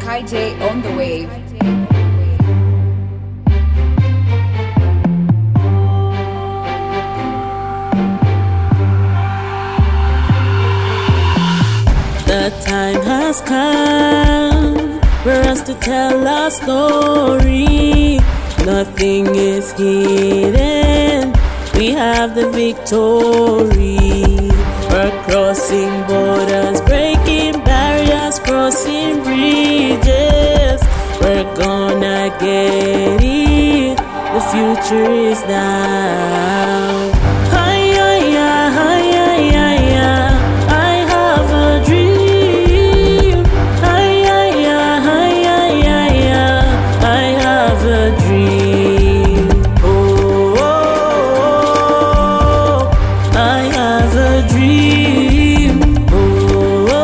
Sky J on the wave. The time has come for us to tell our story. Nothing is hidden. We have the victory. We're crossing borders, breaking barriers, crossing bridges. We're gonna get it. The future is now. I have a dream. I have a dream. Oh, I have a dream. Oh,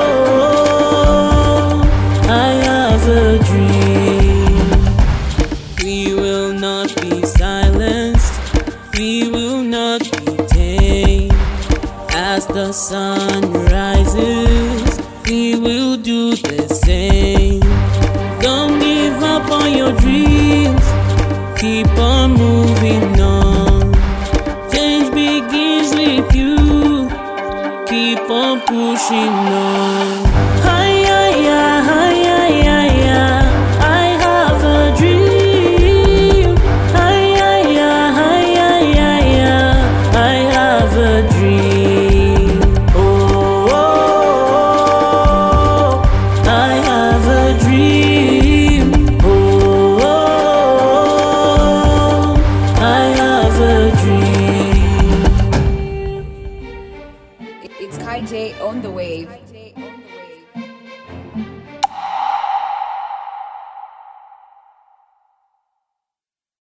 I have a dream. We will not be silenced. We will not be tamed. As the sun rises, we will do the same. Don't give up on your dreams. Keep on moving on. Change begins with you. Keep on pushing on.